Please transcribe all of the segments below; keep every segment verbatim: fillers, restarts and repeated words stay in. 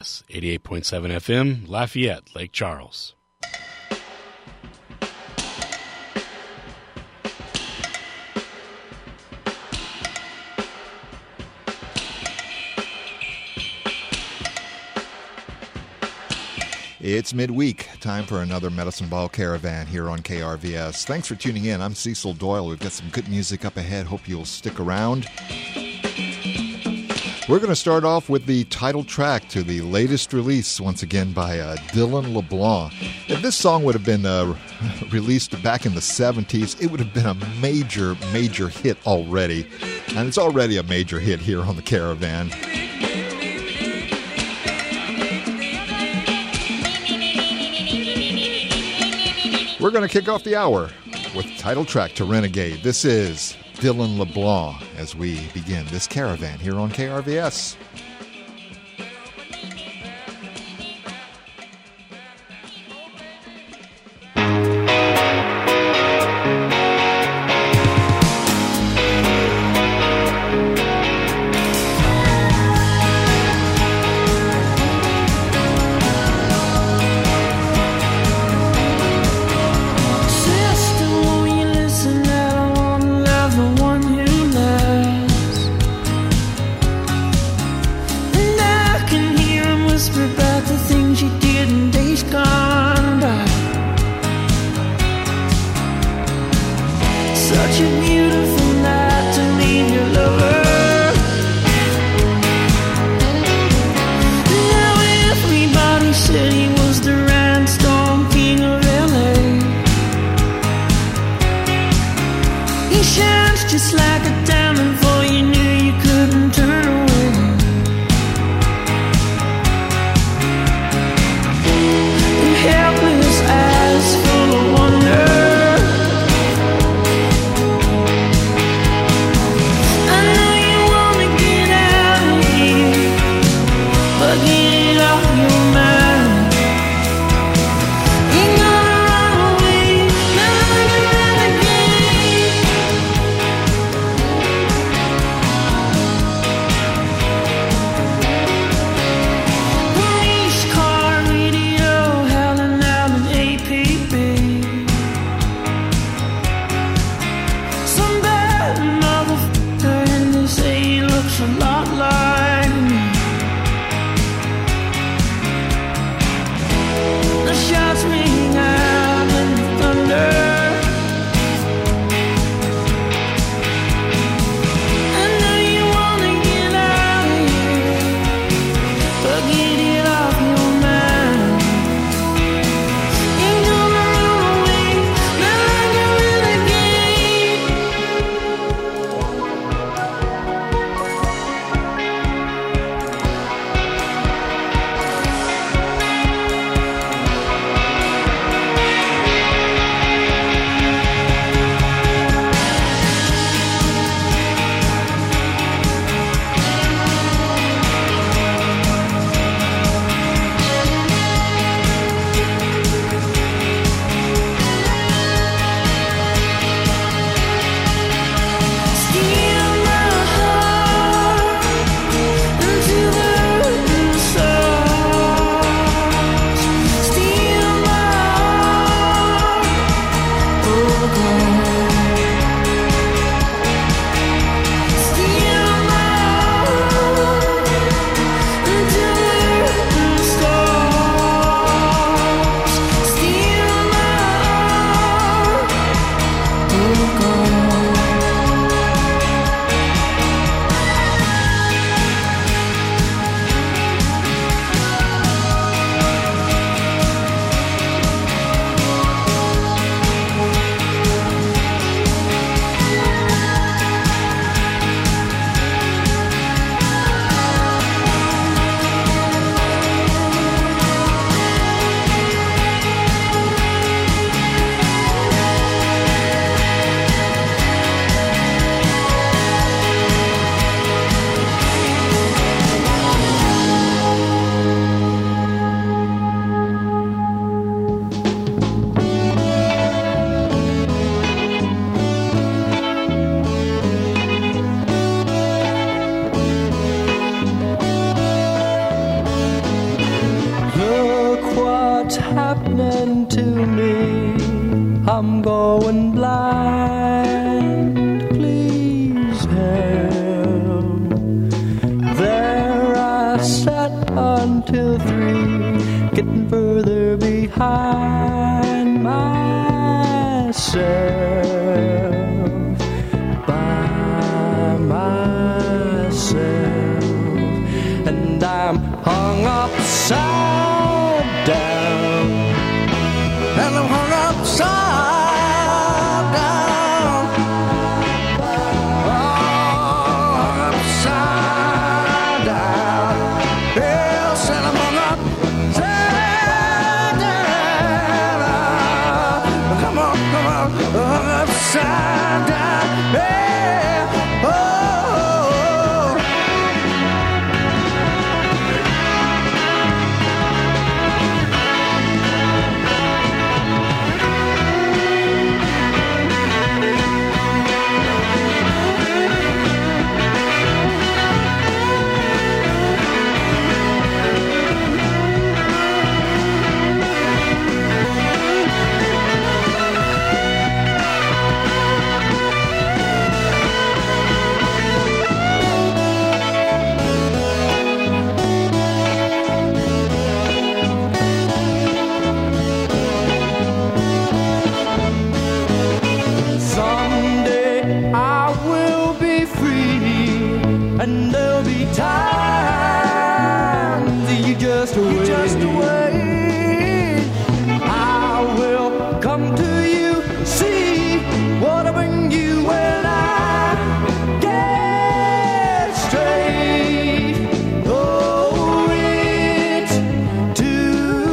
S, eighty-eight point seven F M, Lafayette, Lake Charles. It's midweek, time for another Medicine Ball Caravan here on K R V S. Thanks for tuning in. I'm Cecil Doyle. We've got some good music up ahead. Hope you'll stick around. We're going to start off with the title track to the latest release, once again, by uh, Dylan LeBlanc. If this song would have been uh, released back in the seventies, it would have been a major, major hit already. And it's already a major hit here on the Caravan. We're going to kick off the hour with title track to Renegade. This is Dylan LeBlanc as we begin this caravan here on K R V S. A lot like me. happening to me? I'm going blind, please help. There I sat until three, getting further behind myself, by myself, and I'm hung upside down, and I'm hung upside down, oh, hung upside down, yes, and I'm hung upside down, come on, come on, hung upside down, yeah, oh. And there'll be times you just wait. You just wait. I will come to you, see what I bring you when I get straight. Oh, it's too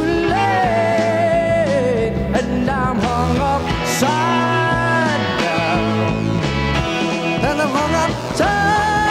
late, and I'm hung upside down, and I'm hung upside.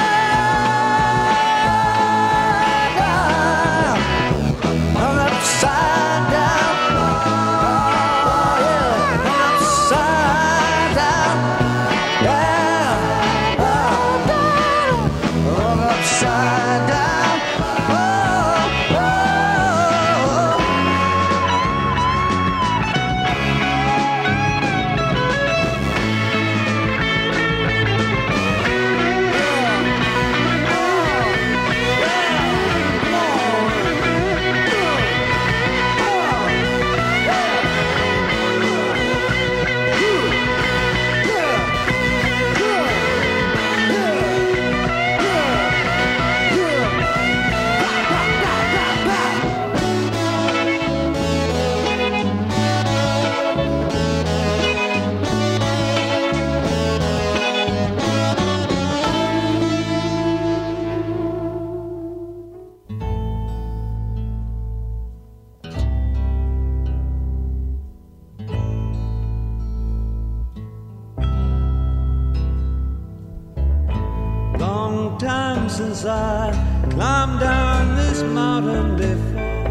Time since I climbed down this mountain before.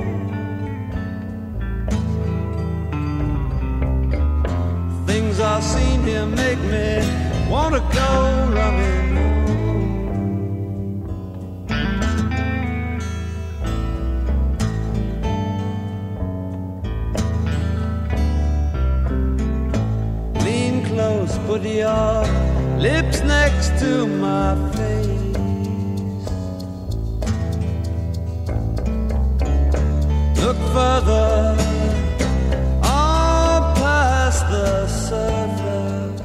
Things I've seen here make me wanna go running home. Lean close, put your lips next to my face. Look further on past the surface.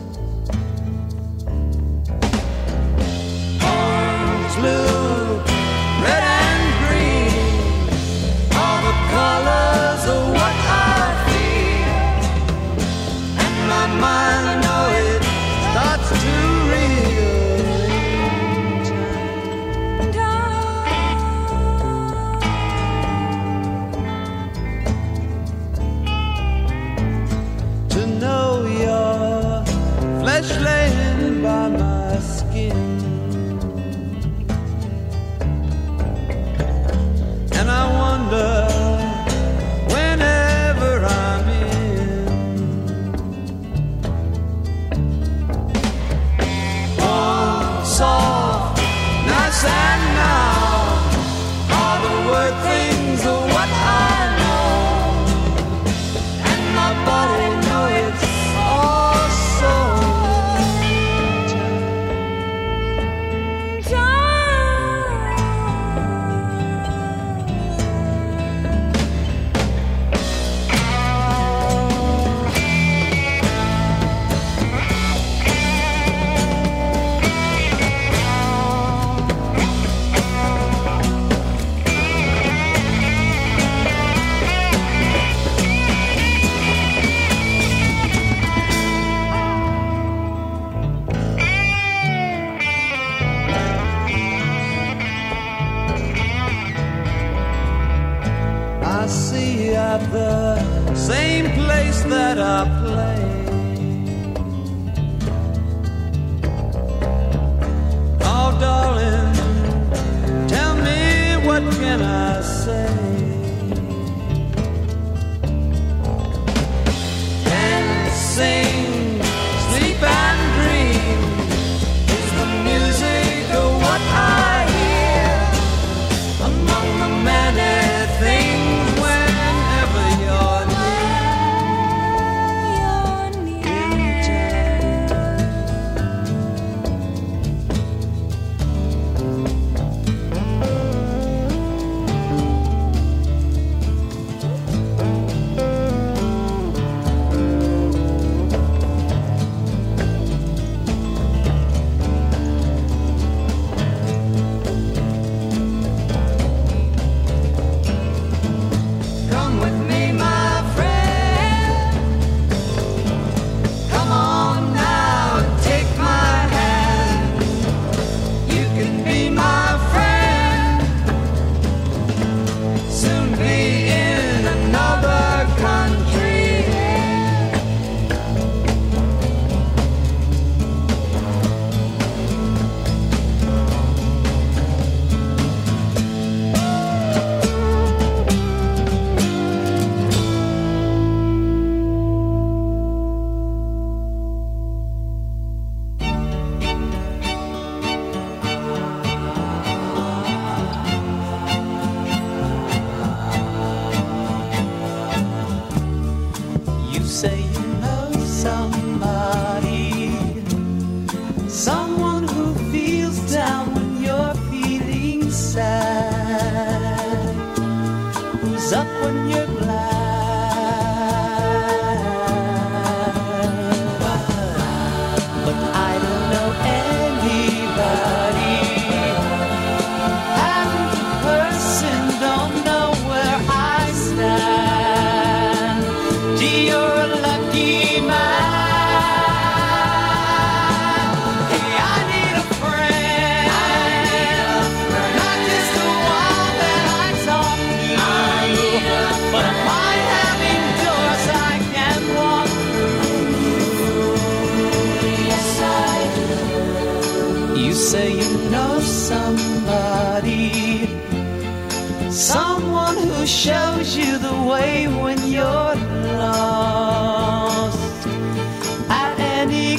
Orange, blue, red and green, all the colors of what I feel. And my mind, I know it starts to realize see at the same place that I play. Oh, darling, tell me what can I say? And sing, sleep and dream is the music of what I hear among the many things whenever you're near. Come with me, my friend. Come on now and take my hand. You can be my friend. Soon be in another country. You say you know somebody, someone who feels down when you're feeling sad, who's up when you're glad. But I don't know anybody, haven't a person, don't know where I stand. Gee, you're a lucky man. Hey, I need a friend, not just the one that I talk to, but am I having doors I can walk through? Yes, I do. You say you know somebody, someone who shows you the way when you're lost at any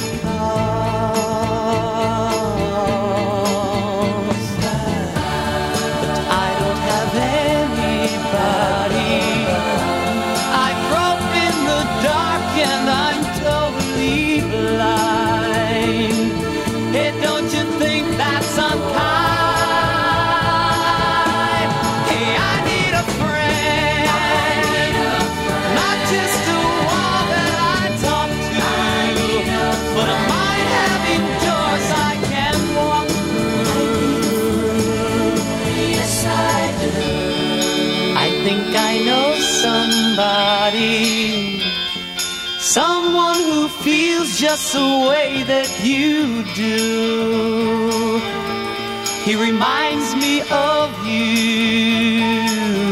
cost. But I don't have anybody. I grope in the dark and I'm totally blind. Hey, don't you think that's unkind? Hey, I need a friend, not just the one that I talk to, but am I having doors I can walk through? Yes, I do. I think I know somebody, someone who feels just the way that you do. He reminds me of you.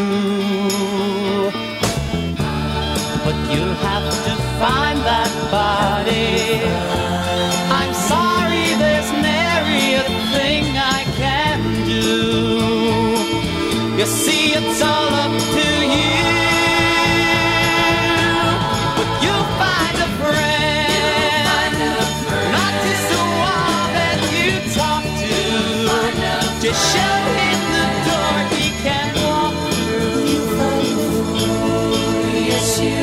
But you'll have to find that body. I'm sorry, there's nary a thing I can do. You see, it's all up to you. But you'll find a friend, not just the one that you talk to. Just show him the door he can walk through. Yes, you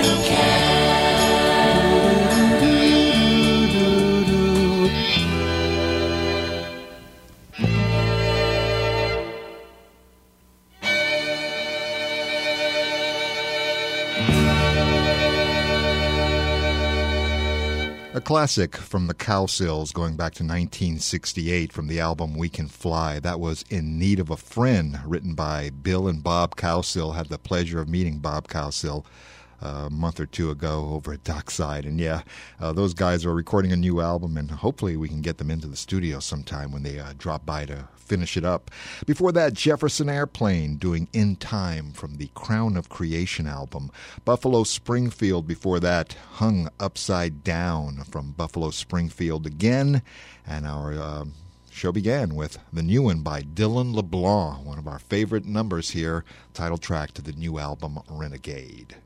A classic from the Cowsills going back to nineteen sixty-eight from the album We Can Fly. That was In Need of a Friend, written by Bill and Bob Cowsill. Had the pleasure of meeting Bob Cowsill a month or two ago over at Dockside. And yeah, uh, those guys are recording a new album, and hopefully we can get them into the studio sometime when they uh, drop by to finish it up. Before that, Jefferson Airplane doing In Time from the Crown of Creation album. Buffalo Springfield before that, Hung Upside Down from Buffalo Springfield again. And our uh, show began with the new one by Dylan LeBlanc, one of our favorite numbers here, title track to the new album Renegade.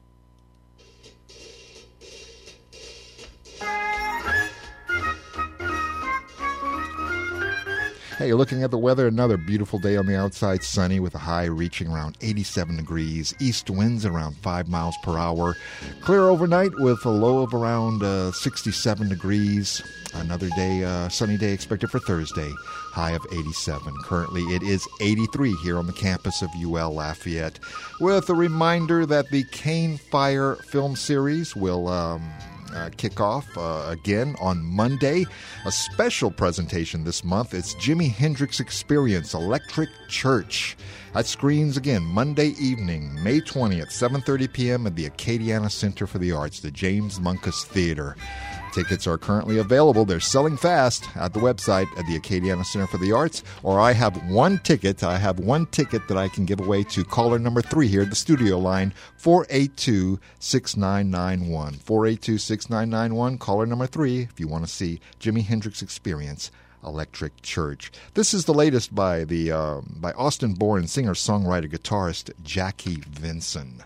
Hey, looking at the weather, another beautiful day on the outside, sunny with a high reaching around eighty-seven degrees, east winds around five miles per hour, clear overnight with a low of around uh, sixty-seven degrees. Another day, uh, sunny day expected for Thursday, high of eighty-seven. Currently, it is eighty-three here on the campus of U L Lafayette, with a reminder that the Cane Fire film series will Um, Uh, kick off uh, again on Monday. A special presentation this month. It's Jimi Hendrix Experience Electric Church. That screens again Monday evening, May twentieth, seven thirty p.m. at the Acadiana Center for the Arts, the James Munkus Theater. Tickets are currently available. They're selling fast at the website at the Acadiana Center for the Arts. Or I have one ticket. I have one ticket that I can give away to caller number three here at the studio line, four eight two, six nine nine one. four eight two, six nine nine one, caller number three, if you want to see Jimi Hendrix Experience Electric Church. This is the latest by the uh, by Austin-born singer-songwriter guitarist Jackie Vinson.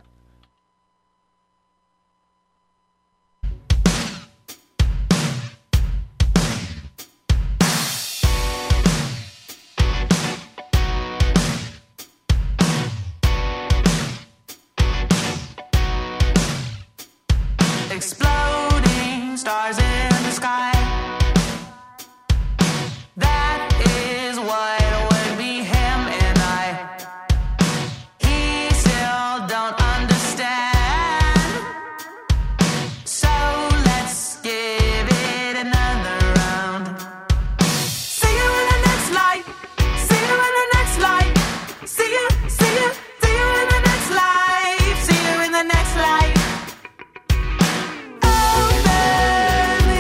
Exploding stars in the sky. That is what would be him and I. He still don't understand. So let's give it another round. See you in the next life. See you in the next life. See you, see you, see you in the next life. See you in the next life. Open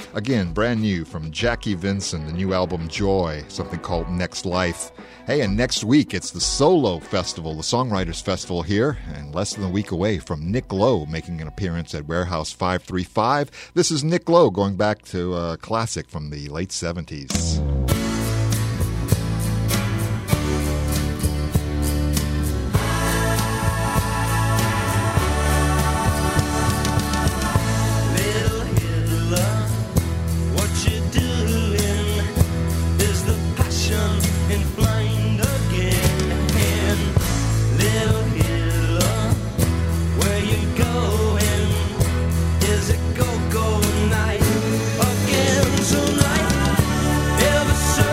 Again, brand new from Jackie Vinson, the new album Joy, something called Next Life. Hey, and next week it's the Solo Festival, the Songwriters Festival here, and less than a week away from Nick Lowe making an appearance at Warehouse five three five. This is Nick Lowe going back to a classic from the late seventies. Go, go night again tonight. Ever so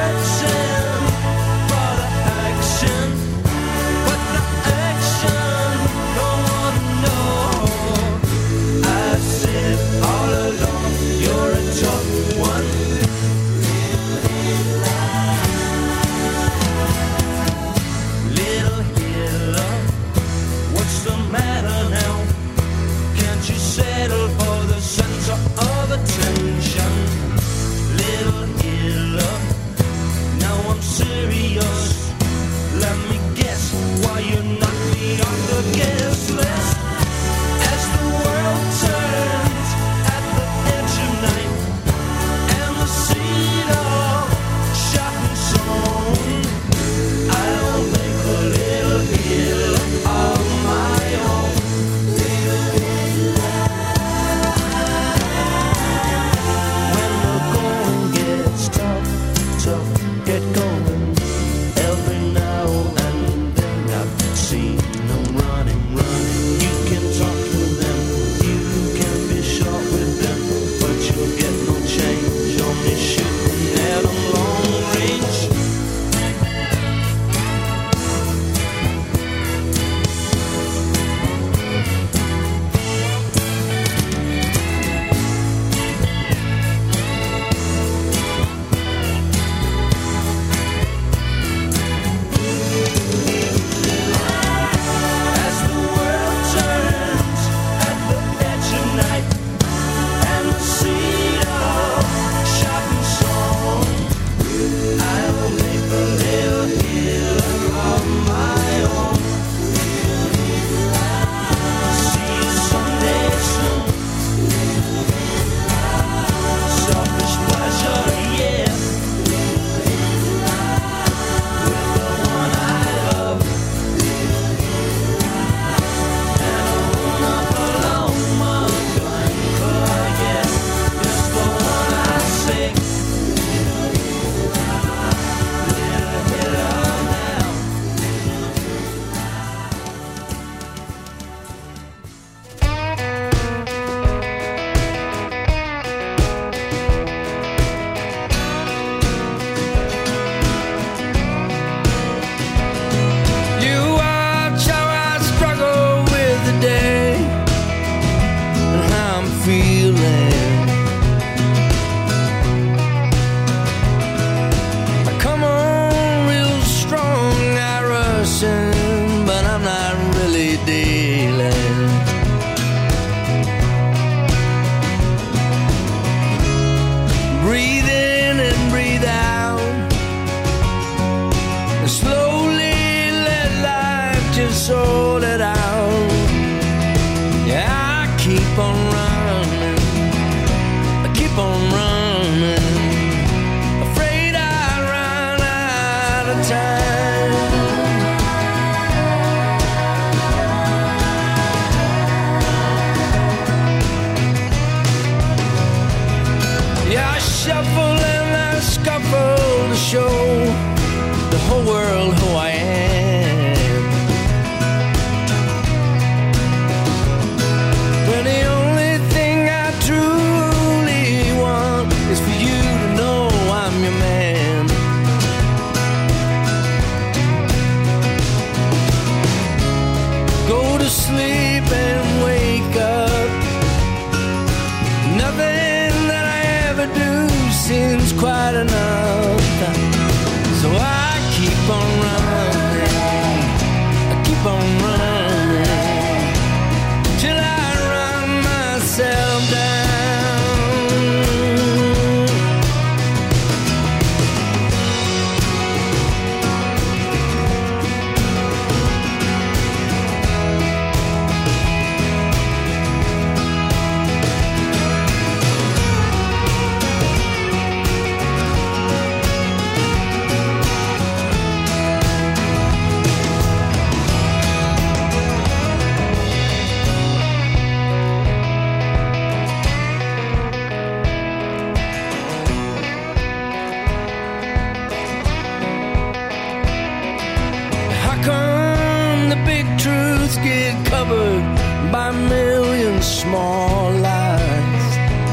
covered by a million small lies.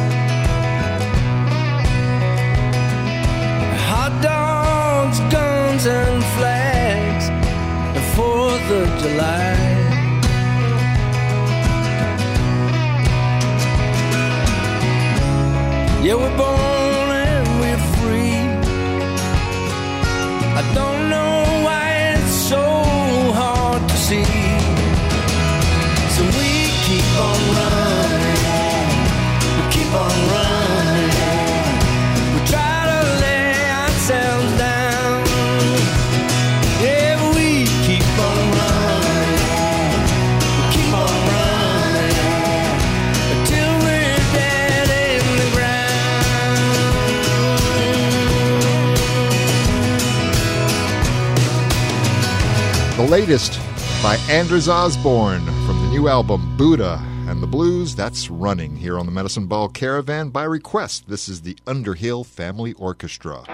Hot dogs, guns and flags, the fourth of July. Yeah, we're born and we're free. I don't know why it's so hard to see. So we keep on running, we keep on running. We try to lay ourselves down. Yeah, we keep on running, we keep on running until we're dead in the ground. The latest by Anders Osborne from the new album Buddha and the Blues. That's Running here on the Medicine Ball Caravan by request. This is the Underhill Family Orchestra.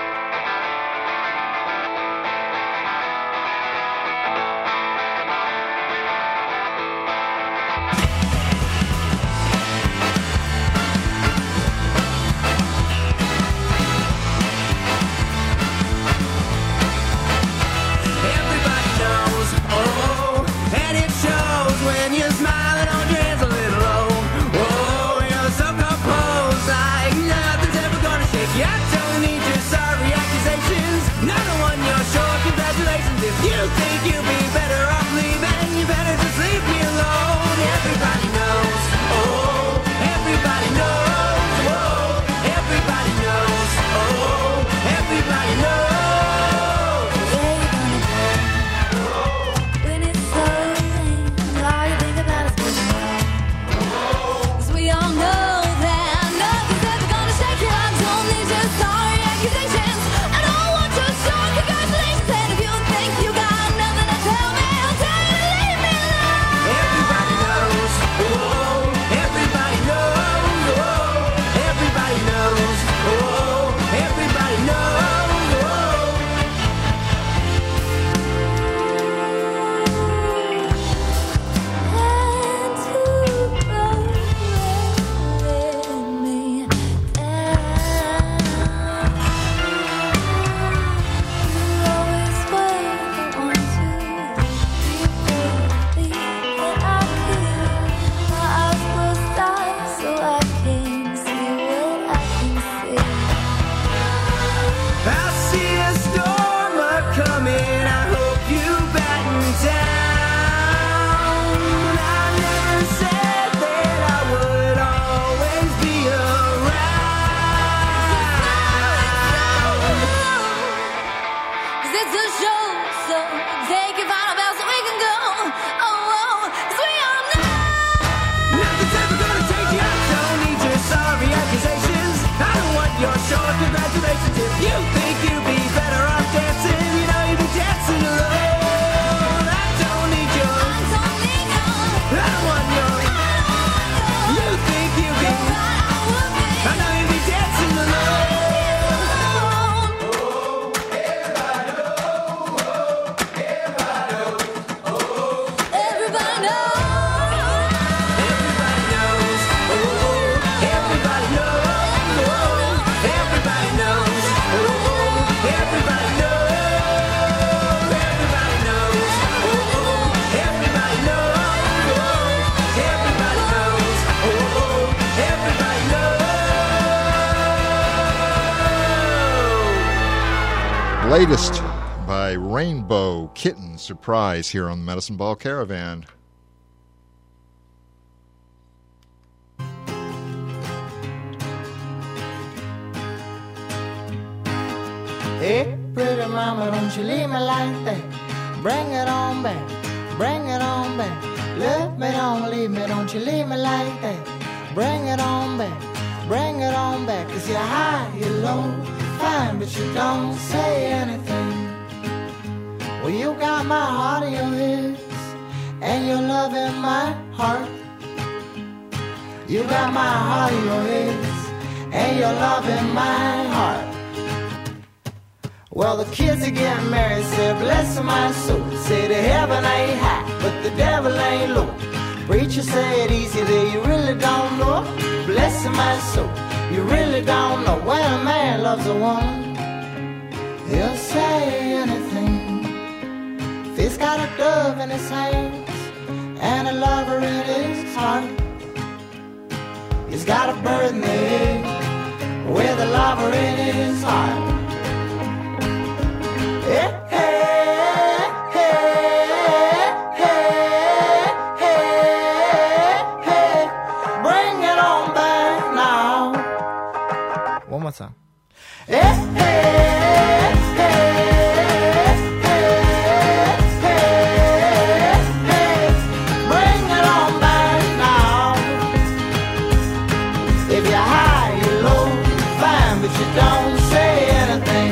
Everybody knows, oh, and it shows when you're smiling on your hands a little low. Oh, you're so composed, like nothing's ever gonna shake you. I don't need your sorry accusations. Not the one you're sure. Congratulations. If you think you'll be better off leaving, you better just leave me alone. Everybody knows, oh, everybody knows, oh, everybody knows, oh, everybody knows. When it's so late, all you think about is pushing back. 'Cause we all know that nothing's ever gonna shake you. I don't need your sorry accusations. I don't want your short congratulations. And if you think you got nothing to tell me, I'll tell you to leave me alone. Everybody knows, oh, everybody knows, oh, everybody knows, oh, everybody knows, oh. And to go let me down. You always were the one to be that I could. My eyes closed eyes so I can see what I can see. I see a storm a-coming, I hope you batten down. I never said that I would always be around. 'Cause it's a show, so take your final bow so we can go. Oh, oh, 'cause we all know. Nothing's ever gonna take you. I don't need your sorry accusations. I don't want your short congratulations. If you think you'd be better off dancing, you know you'd be dancing alone. I don't need your, I don't need your, I don't want your, you think you can, I know you'd be dancing alone. Everybody knows. Everybody knows, oh, everybody knows, oh, everybody knows, oh, everybody knows, everybody knows, oh, everybody knows, oh, everybody knows, oh, everybody knows. Latest by Rainbow Kitten Surprise here on the Medicine Ball Caravan. Hey, pretty mama, don't you leave me like that. Bring it on back, bring it on back. Let me, don't leave me, don't you leave me like that. Bring it on back, bring it on back. 'Cause you're high, you're low, fine, but you don't say anything. Well, you got my heart in your hips, and your love in my heart. You got my heart in your hips, and your love in my heart. Well, the kids are getting married, said bless my soul, say the heaven ain't high. but the devil ain't low. Preacher said easy there, you really don't know. Bless my soul, you really don't know. When a man loves a woman, he'll say anything. If he's got a dove in his hands and a lover in his heart, he's got a bird in the air with a lover in his heart. Hey, hey, hey, hey, hey, hey, bring it on back now. One more time. Hey, hey, hey, hey, hey, hey, bring it on back now. If you're high, you're low, fine, but you don't say anything.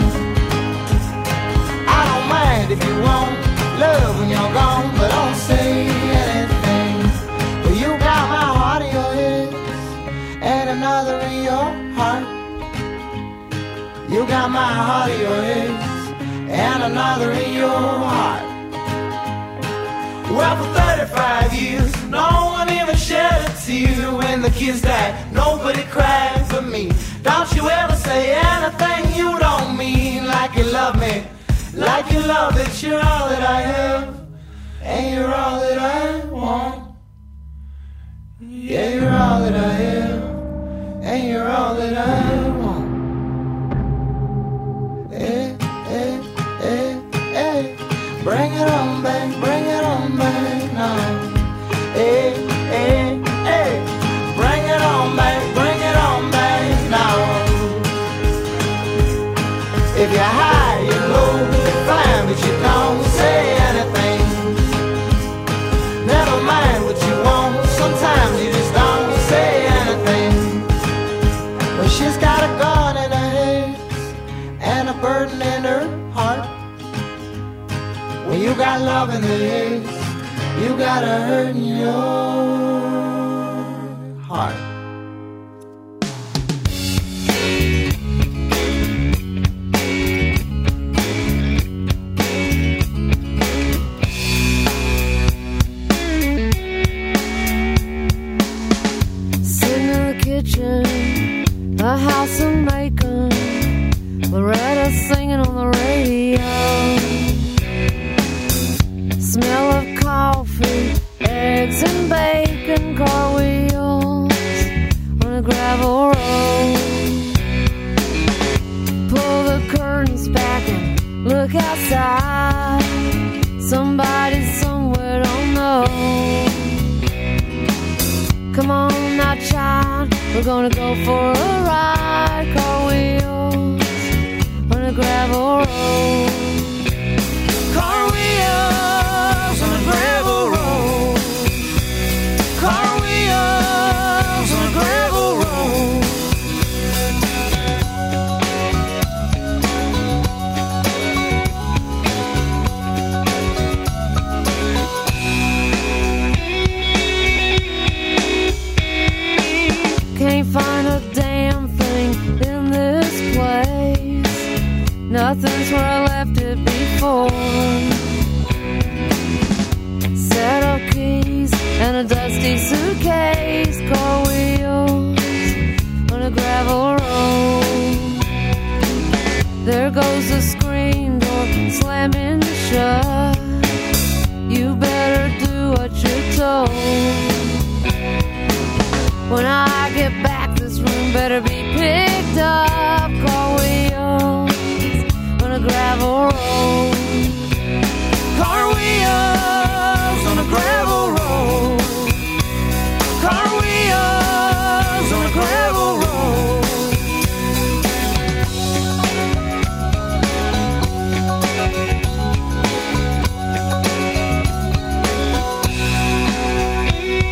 I don't mind if you want love when you're gone, but don't say anything. Well, you got my heart in your head and another in your heart. You got my heart in your head and another in your heart. Well, for thirty-five years, no one even shed a tear. When the kids died, nobody cried for me. Don't you ever say anything you don't mean. Like you love me, like you love that you're all that I have, and you're all that I want. Yeah, you're all that I have, and you're all that I want. Hey, hey, hey, hey, bring it on back, bring it on back now. Hey, hey, hey, bring it on back, bring it on back now. If you're high, you're low, you're fine, but you don't say anything. Never mind what you want, sometimes you just don't say anything. Well, she's got a gun in her head and a burden in her heart. When you got love in the head, you got a hurt in your heart. Sitting in the kitchen, a house of macon, Loretta singing on the radio. Smell of coffee, eggs and bacon, car wheels on a gravel road. Pull the curtains back and look outside. Somebody somewhere don't know. Come on now, child, we're gonna go for a ride. Car wheels on a gravel road. Car wheels on a gravel road. Car wheels on a gravel road. Can't find a damn thing in this place. Nothing's where I left it before. Set of keys and a dusty suitcase. Car wheels on a gravel road. There goes the screen door slamming shut. You better do what you're told. When I get back, this room better be picked up. Car wheels on a gravel road. Car wheels on a gravel road. Car wheels on a gravel road.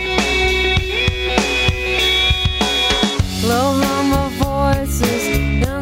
Low hum of voices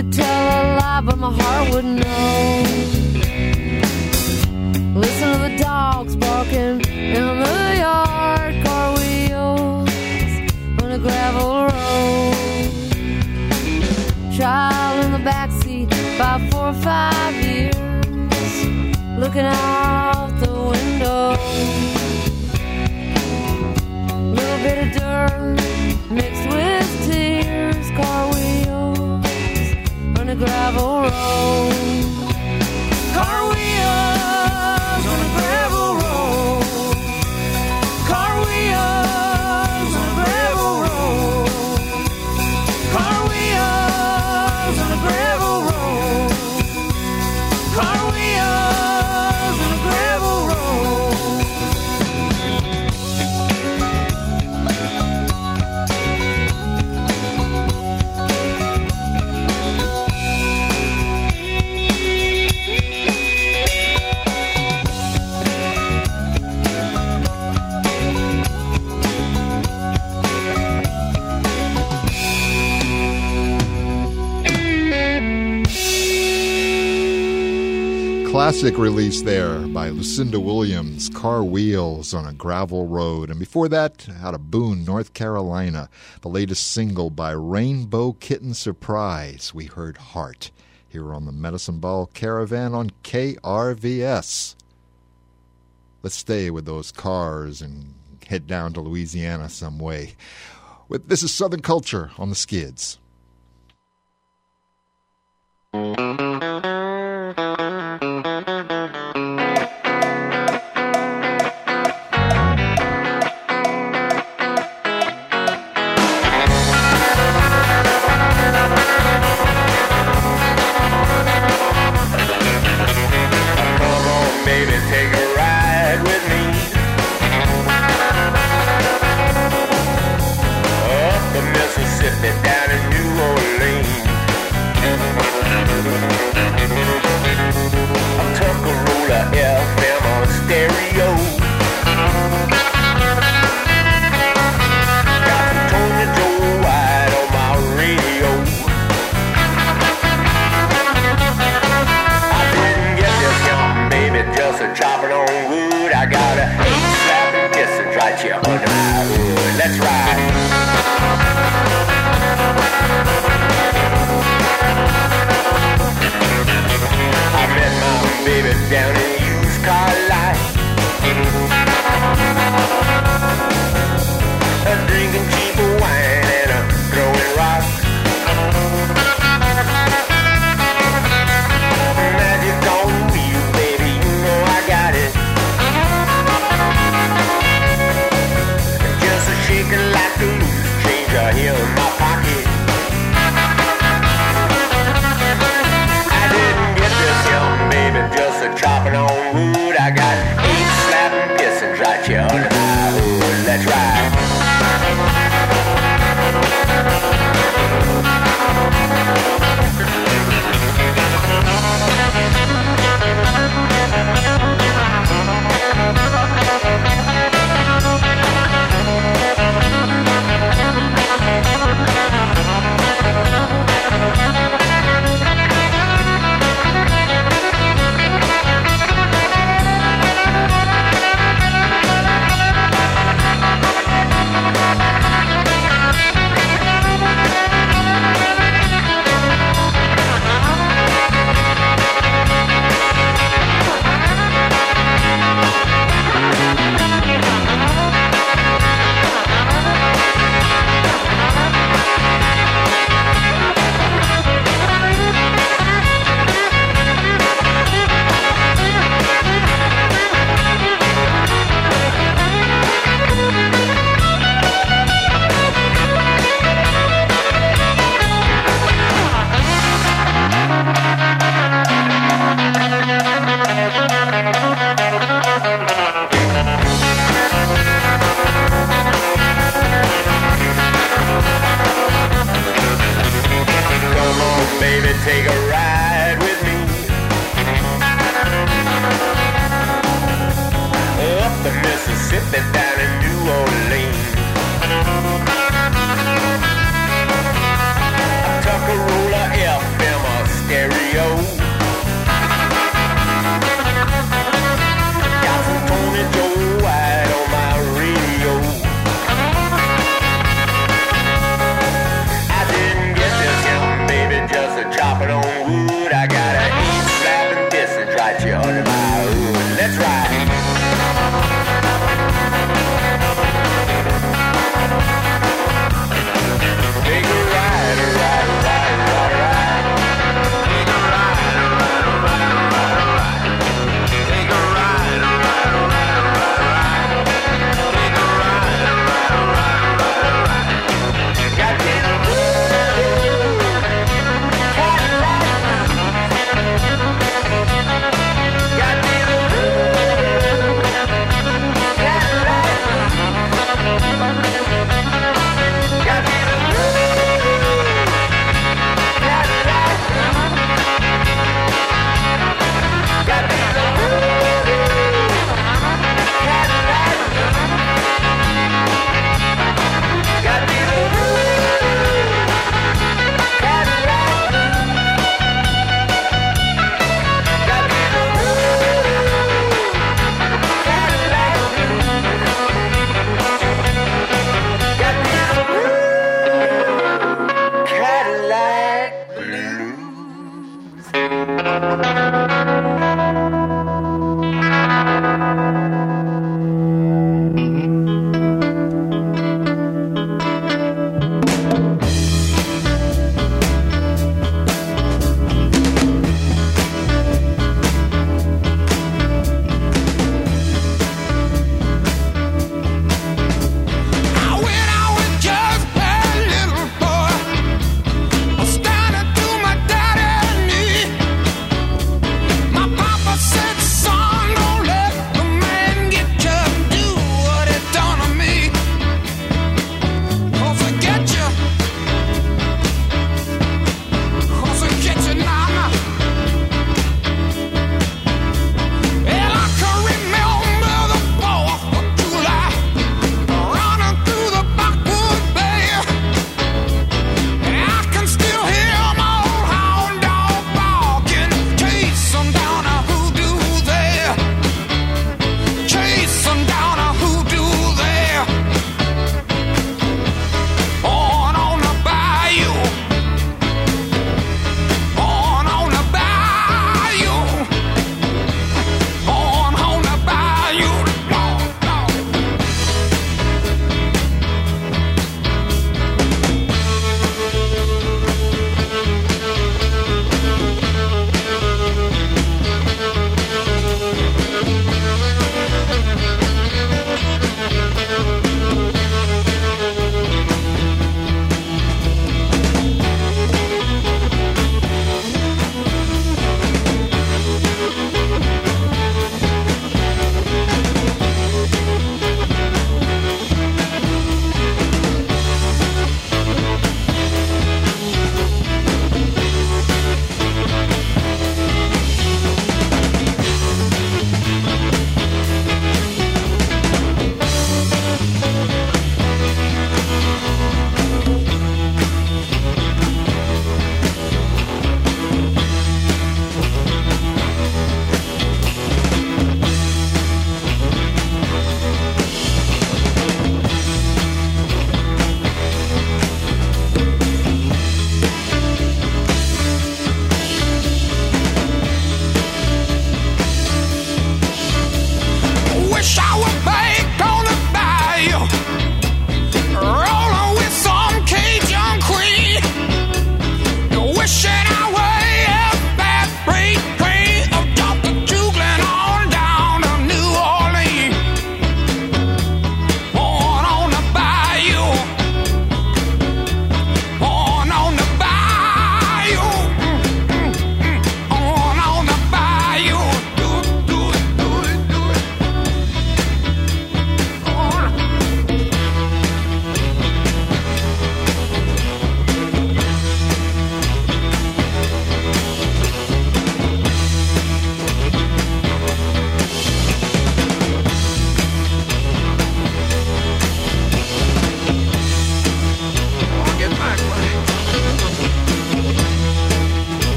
to tell a lie, but my heart would know. Listen to the dogs barking in the yard, car wheels on a gravel road. Child in the backseat, about four or five years, looking out the window. Little bit of dirt mixed with tears, car wheels on a gravel road. Car wheels on a gravel road. Car wheels on a gravel road. Car wheels on a gravel road. Car wheels on a gravel road. Classic release there by Lucinda Williams, Car Wheels on a Gravel Road. And before that, out of Boone, North Carolina, the latest single by Rainbow Kitten Surprise. We heard Heart here on the Medicine Ball Caravan on K R V S. Let's stay with those cars and head down to Louisiana some way. This is Southern Culture on the Skids. Tuckarola F M you a hundred miles. Let's ride. Take a ride, a ride, a ride, a ride, a ride. Take a ride, a ride, a ride, a ride, a ride. Take a ride, a ride, a ride, a ride, a ride. Take a ride, a ride, a ride, a ride, a ride. Got this blue Cadillac. Got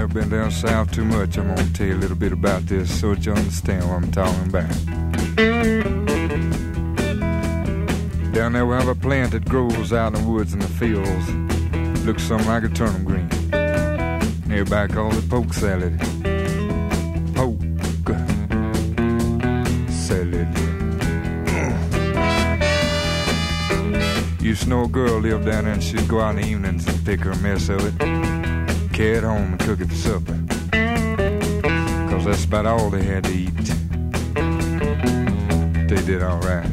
never been down south too much, I'm gonna tell you a little bit about this so that you understand what I'm talking about. Down there we have a plant that grows out in the woods and the fields. Looks something like a turnip green. Everybody calls it poke salad. Poke salad. Used to know a girl lived down there and she'd go out in the evenings and pick her a mess of it, carry it home and cook it for supper. Cause that's about all they had to eat. They did alright.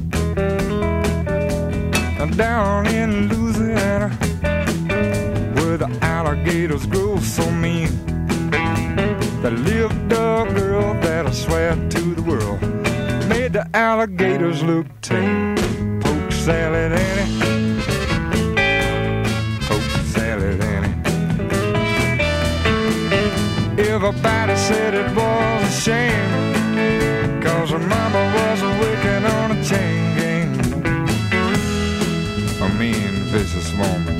Down in Louisiana, where the alligators grow so mean, there lived a girl that I swear to the world made the alligators look tame. Poke salad Annie, poke salad Annie. Everybody said it was a shame, cause her mama was working on a chain gang. A mean, vicious woman.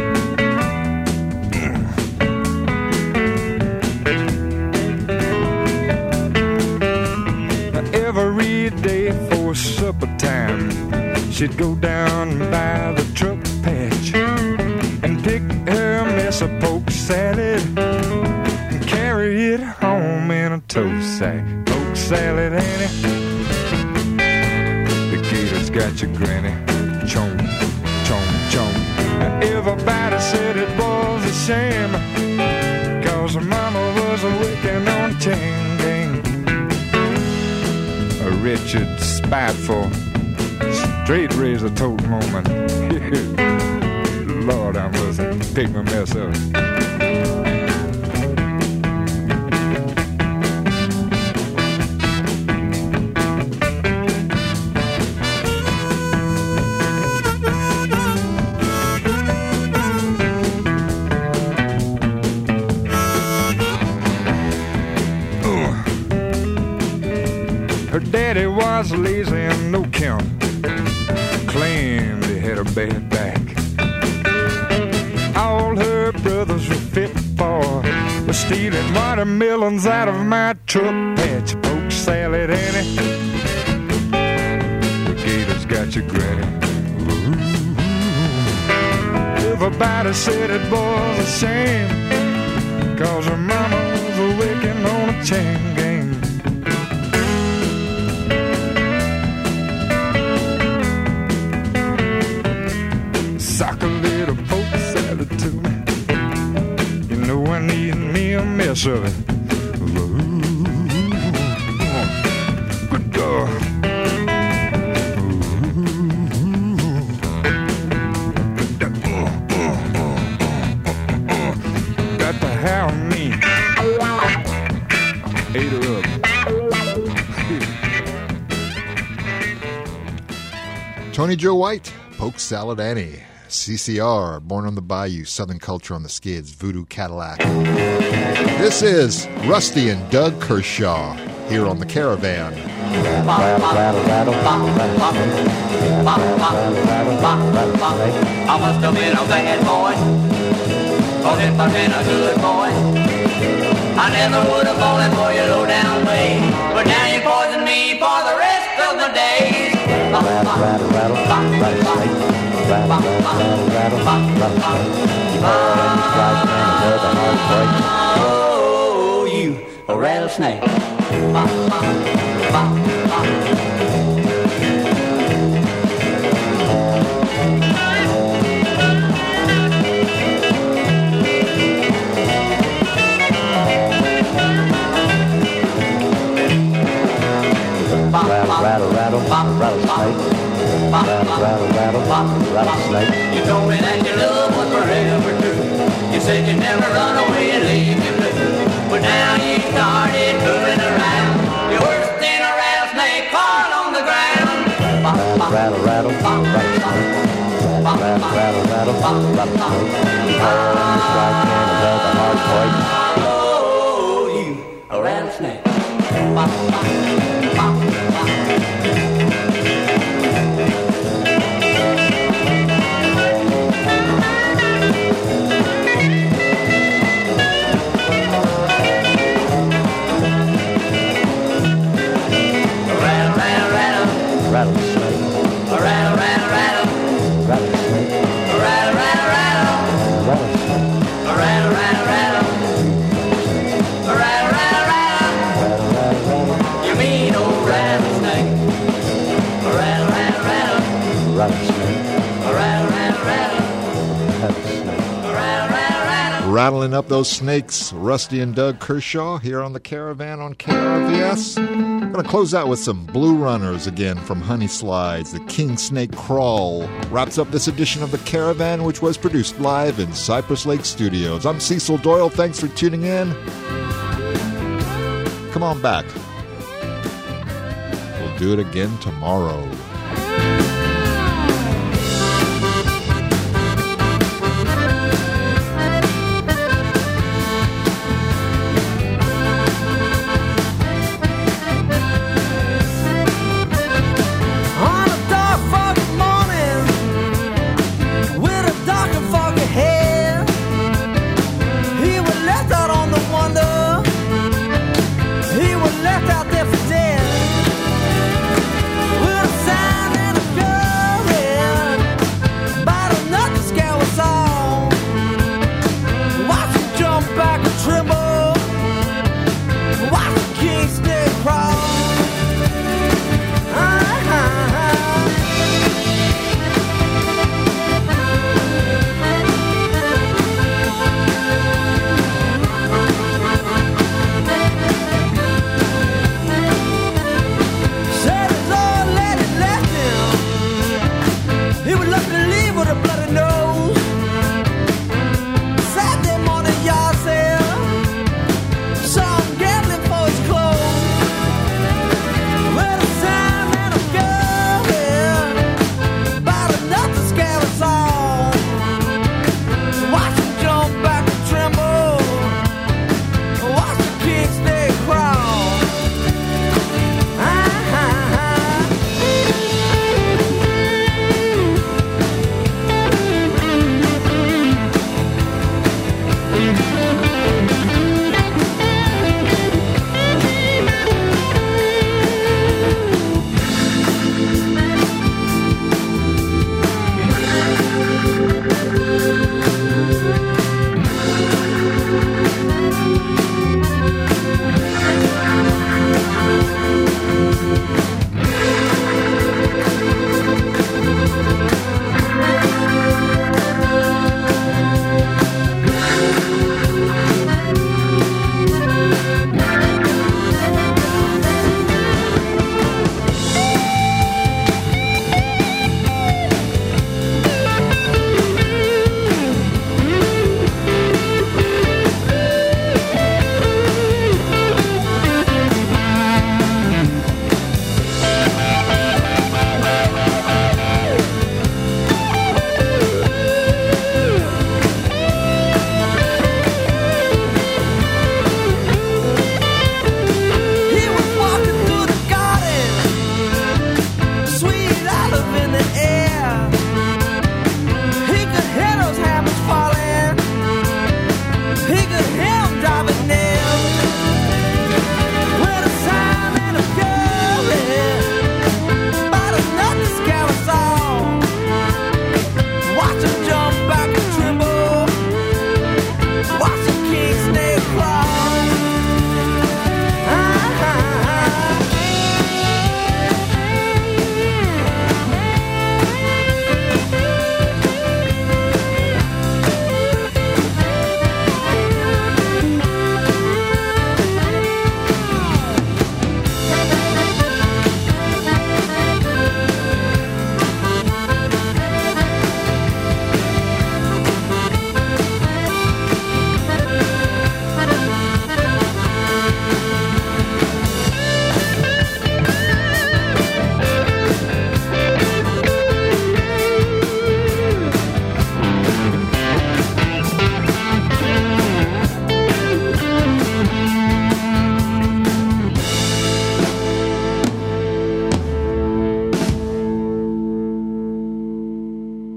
Every day for supper time, she'd go down by the truck patch and pick her mess of poke salad and carry it home in a tow sack. Poke salad, Annie. The gator's got your granny. Chomp. Chomp, chomp. Everybody said it was a shame, cause her mama was working on a chain gang. A wretched, spiteful, straight razor toting woman. Lord, I must pick my mess up. Daddy was lazy and no count, claimed he had a bad back. All her brothers were fit for was stealing watermelons out of my truck patch. Poke salad, Annie. The gator's got your granny. Ooh. Everybody said it was a shame, cause her mama was working on a chain gang. Sock a little poke salad to me. You know I need me a mess of it. Ooh, good God. Got to have me. Ate her up. Tony Joe White, Poke Salad Annie. C C R, Born on the Bayou, Southern Culture on the Skids, Voodoo Cadillac. This is Rusty and Doug Kershaw here on the Caravan. Rattle, rattle, rattle, rattle, rattle, I must have been a bad boy, cause if I'd been a good boy, I never would have fallen for your low down way. But now you poison me for the rest of the days. Rattle, rattle, rattle, rattle, rattle. Rattle, rattle, rattle, rattle, rattle. Burn, strike, and heard the heart break. Oh, you a rattlesnake. Rattle, rattle, rattle, rattlesnake. Rattle, rattle, rattle, rattlesnake. You told me that your love was forever true. You said you'd never run away and leave me blue. But now you started moving around. You're worse than a rattlesnake caught on the ground. Rattle, rattle, rattlesnake. Rattle, rattle, rattle, rattlesnake. Burn, strike, and heard the heart break. Oh, you a rattlesnake. Rattle, rattle, rattle. Rattle, rattle, rattle. Rattling up those snakes, Rusty and Doug Kershaw here on the Caravan on K R V S. I'm going to close out with some Blue Runners again from Honey Slides. The King Snake Crawl wraps up this edition of the Caravan, which was produced live in Cypress Lake Studios. I'm Cecil Doyle. Thanks for tuning in. Come on back. We'll do it again tomorrow.